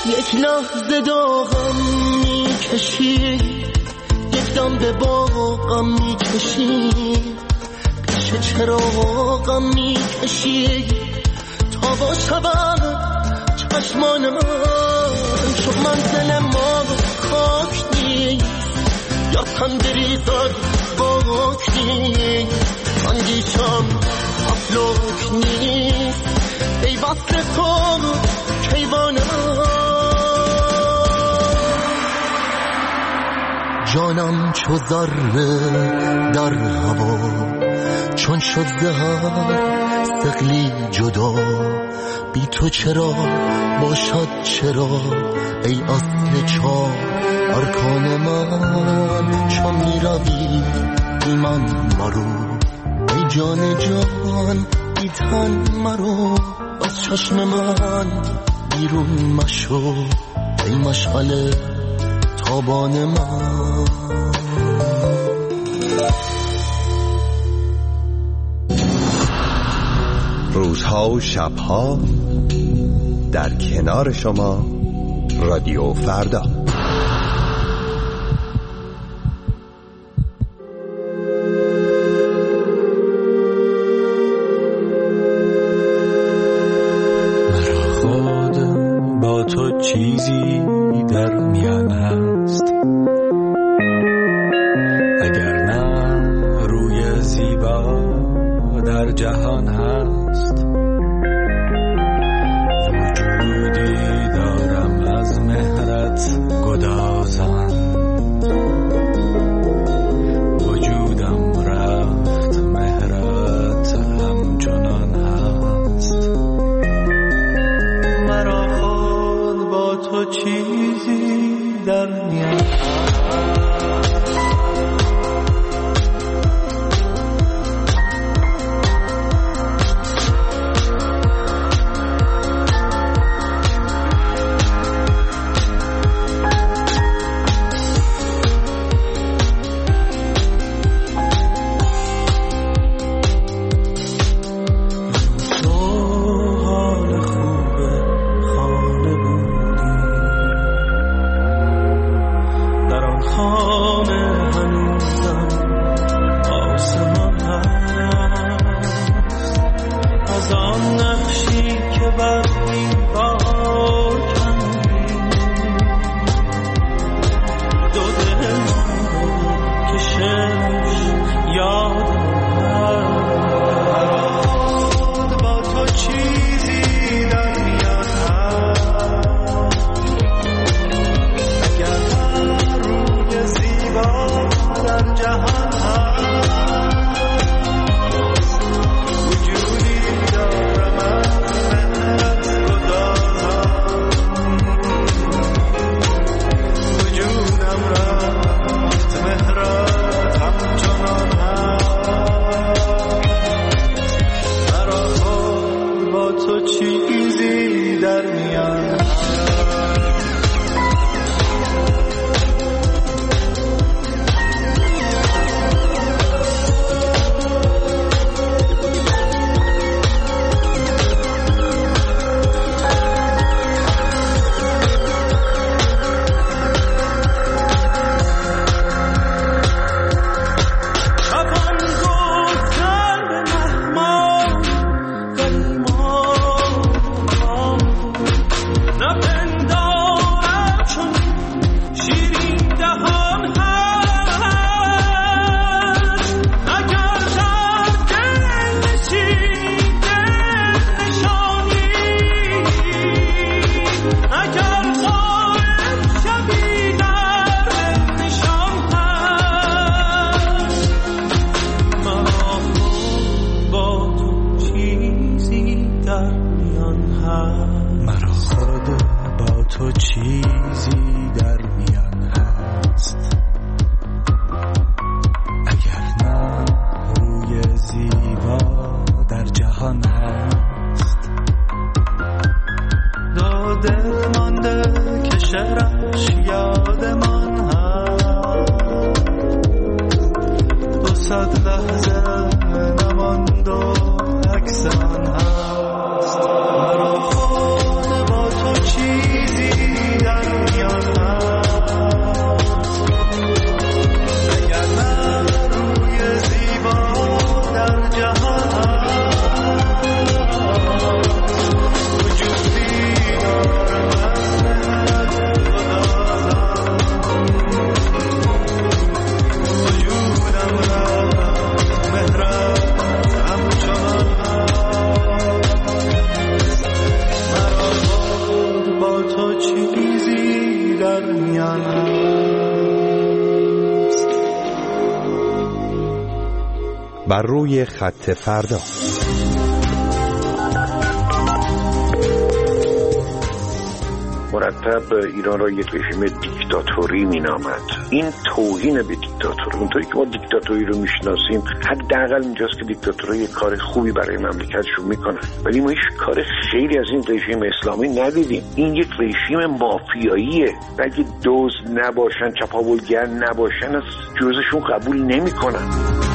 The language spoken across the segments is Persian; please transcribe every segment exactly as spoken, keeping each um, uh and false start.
یک لحظه داغم میکشی، یک دم به باغم میکشی، پیش چراغم میکشی تا با شبم چشمان من. چون منزل ما خاک نیست یا تندریزد باک نیست، اندیشم افلاک نیست ای وصل تو کیوانم. جانم چو ذره در هوا، چون شد زهر ثقلی جدا، بی تو چرا باشد چرا ای اصل چار ارکان من. چون می روی بی من مرو ای جان جان، بی تن مرو از چشم من بیرون مشو ای مشعل تابان من. روزها و شبها در کنار شما رادیو فردا. مرا خود با تو چیزی در میان هست، اگر نه روی زیبا در جهان هست. وجودی دارم از مهرت گدازان، وجودم رفت مهرت همچنان هست. مرا خود با تو چیزی در میان هست. مرا خود با تو چیزی بر روی خط فردا. مرتب ایران را یک رژیم دیکتاتوری مینامد. این توهین به دیکتاتوری. اونطوری که ما دیکتاتوری رو میشناسیم حداقل اینجاست که دیکتاتورها یک کار خوبی برای مملکتشون میکنن، ولی ما هیچ کار خیلی از این رژیم اسلامی ندیدیم. این یک رژیم مافیاییه. اگه دزد نباشن، چپاولگر نباشن، از جزشون قبول نمیکنن.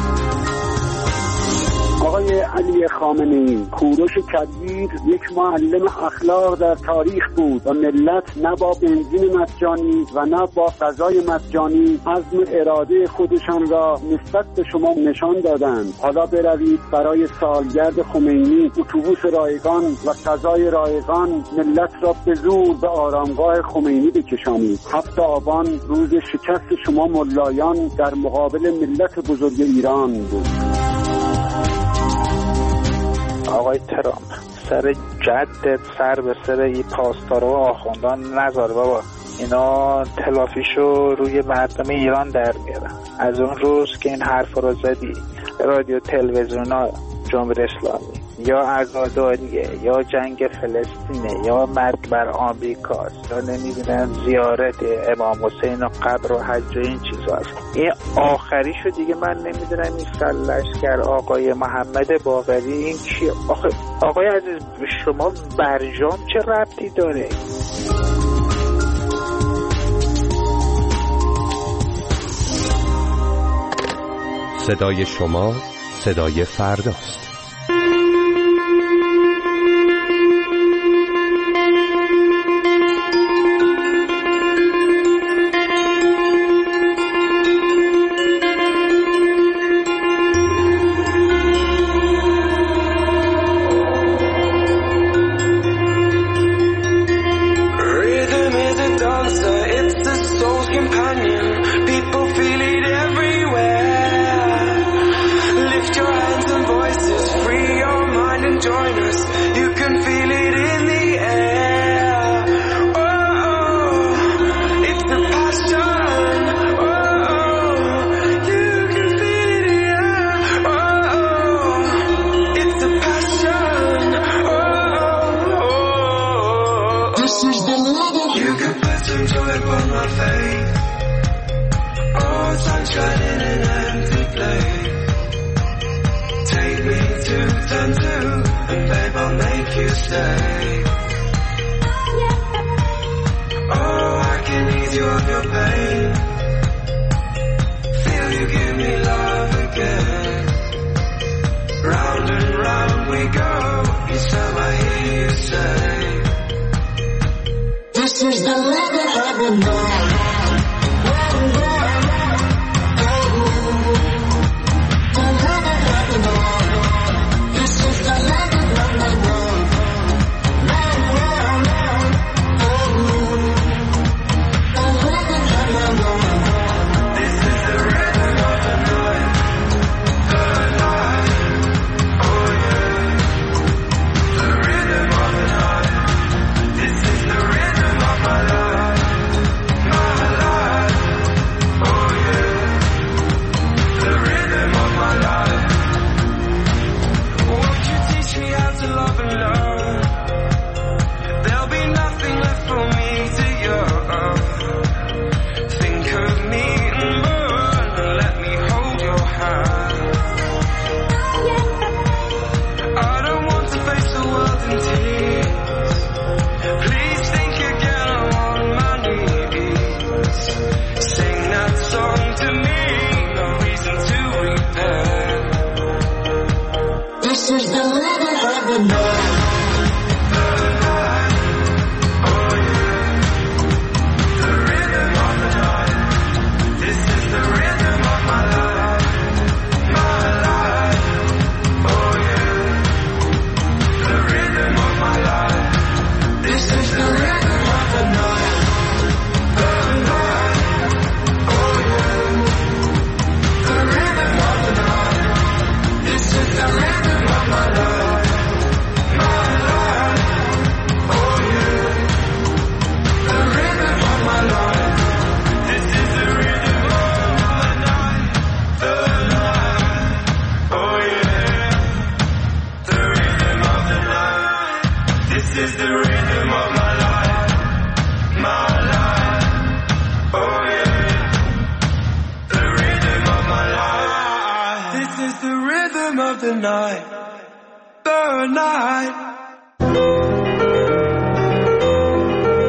آقای علی خامنه‌ای کوروش کبیر یک معلم اخلاق در تاریخ بود و ملت نه با بنزین مجانی و نه با غذای مجانی عزم اراده خودشان را نسبت به شما نشان دادند. حالا بروید برای سالگرد خمینی اتوبوس رایگان و غذای رایگان ملت را به زور به آرامگاه خمینی بکشانید. هفت آبان روز شکست شما ملایان در مقابل ملت بزرگ ایران بود. آقای ترامپ سر جدت سر به سر این پاسدارا و آخوندان نذار بابا، اینا تلافیشو روی مردم ایران در میارن. از اون روز که این حرف رو زدی رادیو تلویزیونا جمهوری اسلامی یا عزاداریه یا جنگ فلسطینه یا مرگ بر آمریکاست یا نمیدونم زیارت امام حسین و قبر و حج و این چیزا هست. این آخریشو دیگه من نمیدونم این سرلشکر آقای محمد باقری این چیه؟ آخه آقای عزیز شما برجام چه ربطی داره؟ صدای شما صدای فرداست.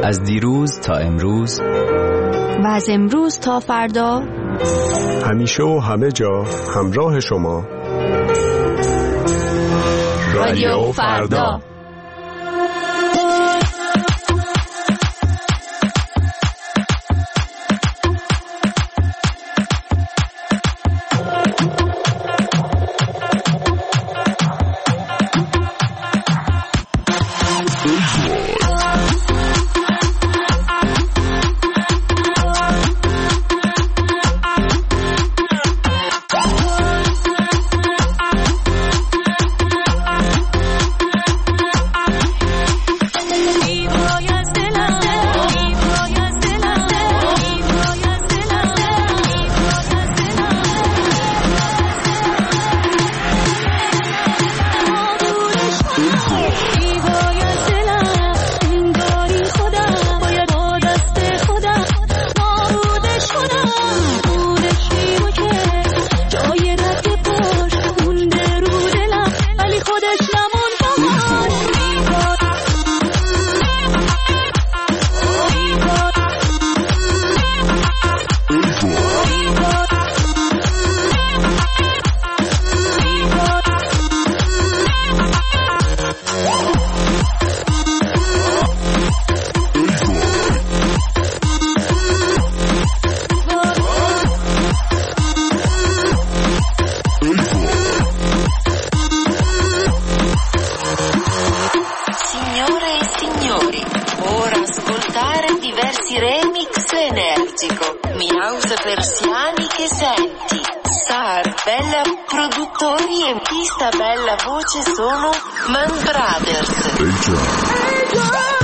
از دیروز تا امروز و از امروز تا فردا، همیشه و همه جا همراه شما. رادیو فردا. Persiani che senti, Star, Bella produttori e pista bella voce sono Man Brothers.